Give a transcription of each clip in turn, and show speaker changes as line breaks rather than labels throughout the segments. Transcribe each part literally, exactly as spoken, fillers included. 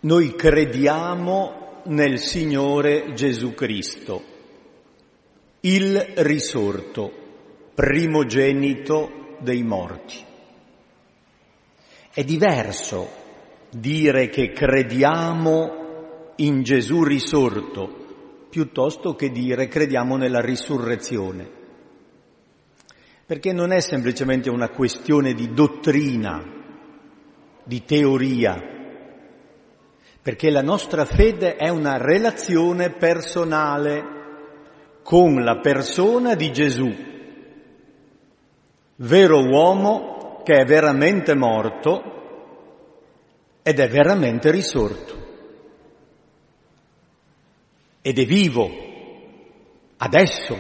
Noi crediamo nel Signore Gesù Cristo, il risorto, primogenito dei morti. È diverso dire che crediamo in Gesù risorto, piuttosto che dire crediamo nella risurrezione. Perché non è semplicemente una questione di dottrina, di teoria, perché la nostra fede è una relazione personale con la persona di Gesù, vero uomo che è veramente morto ed è veramente risorto. Ed è vivo, adesso.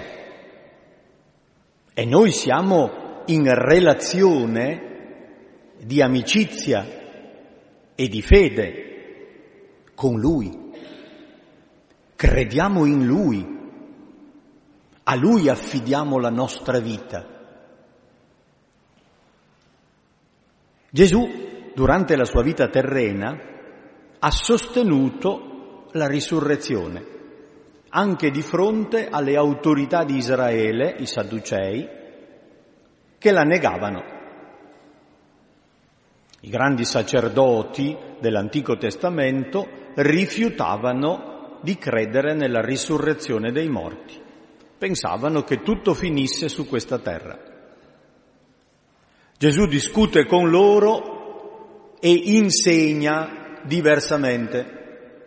E noi siamo in relazione di amicizia e di fede con Lui. Crediamo in Lui. A Lui affidiamo la nostra vita. Gesù, durante la sua vita terrena, ha sostenuto la risurrezione, anche di fronte alle autorità di Israele, i Sadducei, che la negavano. I grandi sacerdoti dell'Antico Testamento rifiutavano di credere nella risurrezione dei morti. Pensavano che tutto finisse su questa terra. Gesù discute con loro e insegna diversamente.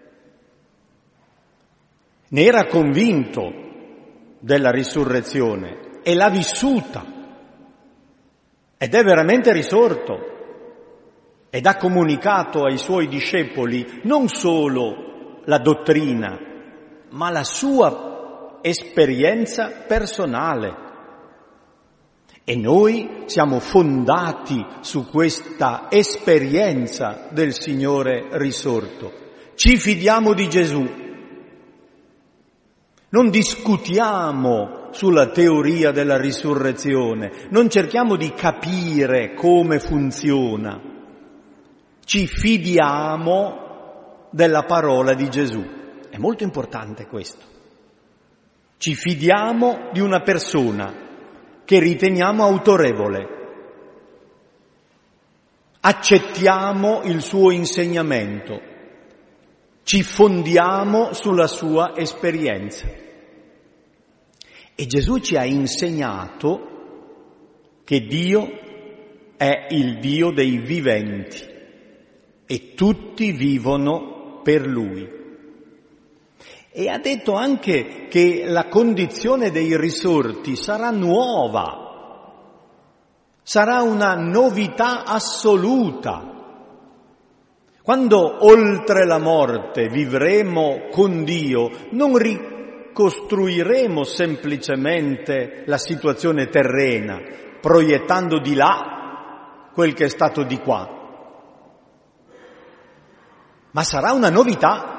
Ne era convinto della risurrezione e l'ha vissuta ed è veramente risorto ed ha comunicato ai suoi discepoli non solo la dottrina, ma la sua esperienza personale. E noi siamo fondati su questa esperienza del Signore risorto. Ci fidiamo di Gesù. Non discutiamo sulla teoria della risurrezione, non cerchiamo di capire come funziona. Ci fidiamo della parola di Gesù. È molto importante questo. Ci fidiamo di una persona che riteniamo autorevole. Accettiamo il suo insegnamento. Ci fondiamo sulla sua esperienza. E Gesù ci ha insegnato che Dio è il Dio dei viventi e tutti vivono per Lui. E ha detto anche che la condizione dei risorti sarà nuova, sarà una novità assoluta. Quando oltre la morte vivremo con Dio, non ricostruiremo semplicemente la situazione terrena, proiettando di là quel che è stato di qua, ma sarà una novità.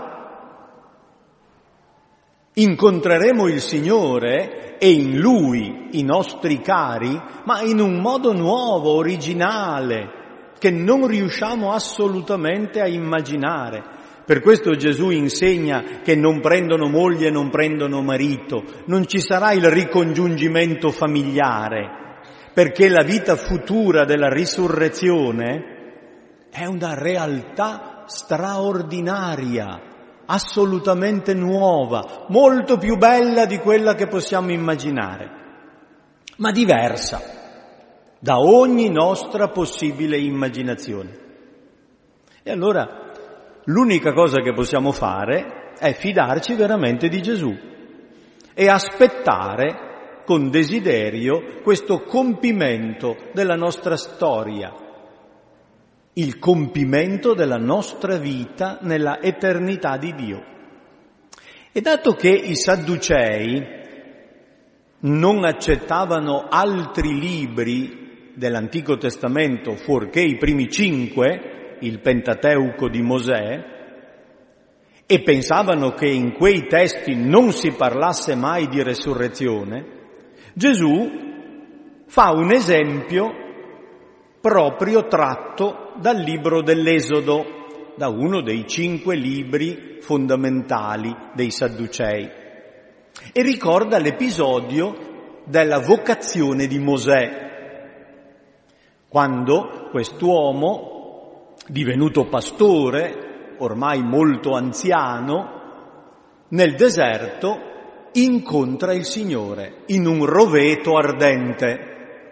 Incontreremo il Signore e in Lui i nostri cari, ma in un modo nuovo, originale, che non riusciamo assolutamente a immaginare. Per questo Gesù insegna che non prendono moglie e non prendono marito, non ci sarà il ricongiungimento familiare, perché la vita futura della risurrezione è una realtà straordinaria, assolutamente nuova, molto più bella di quella che possiamo immaginare, ma diversa da ogni nostra possibile immaginazione. E allora l'unica cosa che possiamo fare è fidarci veramente di Gesù e aspettare con desiderio questo compimento della nostra storia, il compimento della nostra vita nella eternità di Dio. E dato che i Sadducei non accettavano altri libri dell'Antico Testamento fuorché i primi cinque, il Pentateuco di Mosè, e pensavano che in quei testi non si parlasse mai di resurrezione, Gesù fa un esempio proprio tratto dal libro dell'Esodo, da uno dei cinque libri fondamentali dei Sadducei e ricorda l'episodio della vocazione di Mosè, quando quest'uomo, divenuto pastore, ormai molto anziano, nel deserto incontra il Signore in un roveto ardente.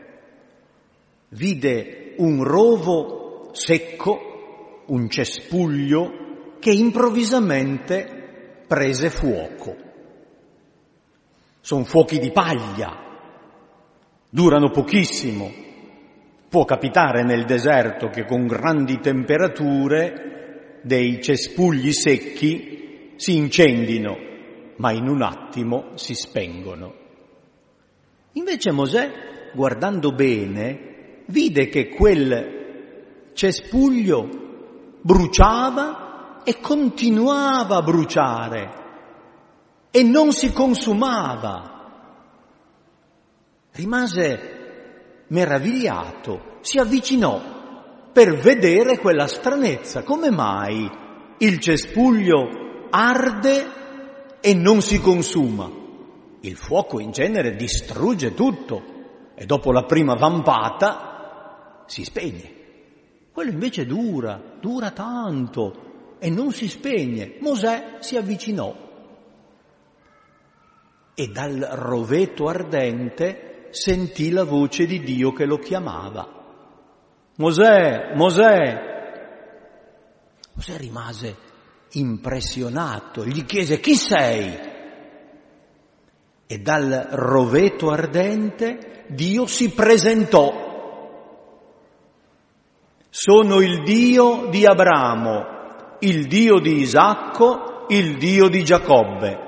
Vide un rovo secco, un cespuglio che improvvisamente prese fuoco. Sono fuochi di paglia, durano pochissimo. Può capitare nel deserto che con grandi temperature dei cespugli secchi si incendino, ma in un attimo si spengono. Invece Mosè, guardando bene, vide che quel cespuglio bruciava e continuava a bruciare e non si consumava. Rimase meravigliato, si avvicinò per vedere quella stranezza. Come mai il cespuglio arde e non si consuma? Il fuoco in genere distrugge tutto e dopo la prima vampata si spegne. Quello invece dura, dura tanto e non si spegne. Mosè si avvicinò e dal roveto ardente sentì la voce di Dio che lo chiamava. Mosè, Mosè! Mosè rimase impressionato, gli chiese: chi sei? E dal roveto ardente Dio si presentò. Sono il Dio di Abramo, il Dio di Isacco, il Dio di Giacobbe.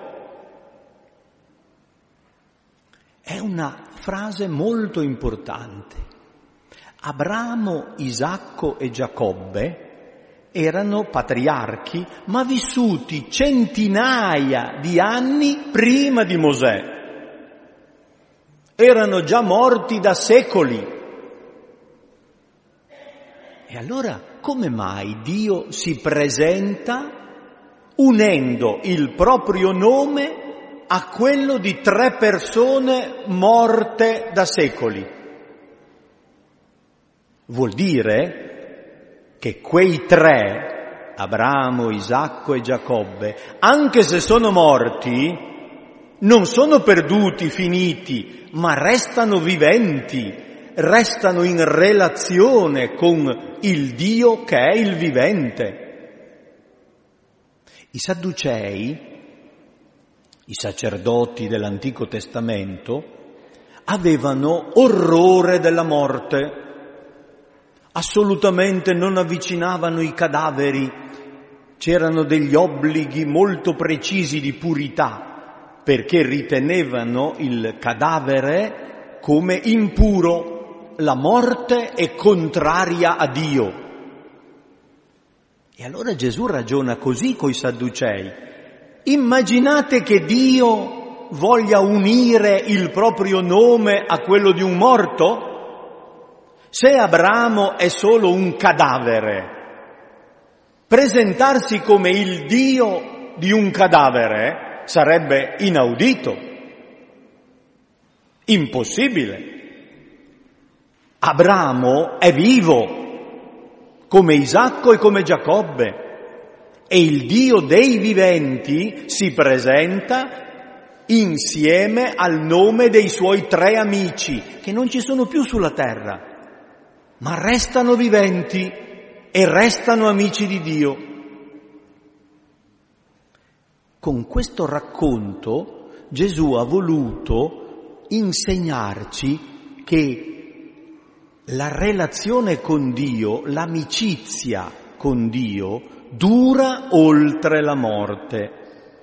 È una frase molto importante. Abramo, Isacco e Giacobbe erano patriarchi, ma vissuti centinaia di anni prima di Mosè. Erano già morti da secoli. E allora come mai Dio si presenta unendo il proprio nome a quello di tre persone morte da secoli? Vuol dire che quei tre, Abramo, Isacco e Giacobbe, anche se sono morti, non sono perduti, finiti, ma restano viventi, restano in relazione con il Dio che è il vivente. I Sadducei, i sacerdoti dell'Antico Testamento, avevano orrore della morte, assolutamente non avvicinavano i cadaveri, c'erano degli obblighi molto precisi di purità, perché ritenevano il cadavere come impuro, la morte è contraria a Dio. E allora Gesù ragiona così coi Sadducei. Immaginate che Dio voglia unire il proprio nome a quello di un morto? Se Abramo è solo un cadavere, presentarsi come il Dio di un cadavere sarebbe inaudito, impossibile. Abramo è vivo, come Isacco e come Giacobbe. E il Dio dei viventi si presenta insieme al nome dei suoi tre amici, che non ci sono più sulla terra, ma restano viventi e restano amici di Dio. Con questo racconto Gesù ha voluto insegnarci che la relazione con Dio, l'amicizia con Dio, dura oltre la morte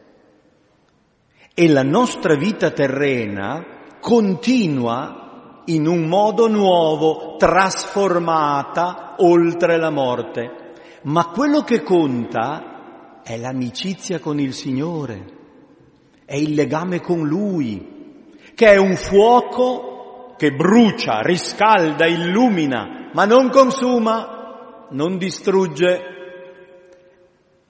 e la nostra vita terrena continua in un modo nuovo, trasformata oltre la morte. Ma quello che conta è l'amicizia con il Signore, è il legame con Lui, che è un fuoco che brucia, riscalda, illumina, ma non consuma, non distrugge.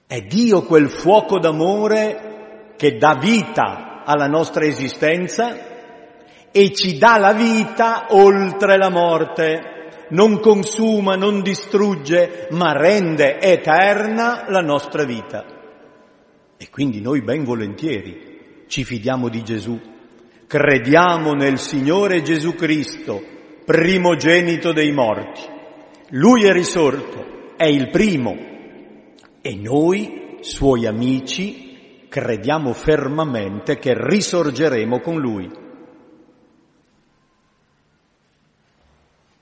È Dio quel fuoco d'amore che dà vita alla nostra esistenza e ci dà la vita oltre la morte. Non consuma, non distrugge, ma rende eterna la nostra vita. E quindi noi ben volentieri ci fidiamo di Gesù, crediamo nel Signore Gesù Cristo, primogenito dei morti. Lui è risorto, è il primo. E noi, suoi amici, crediamo fermamente che risorgeremo con Lui.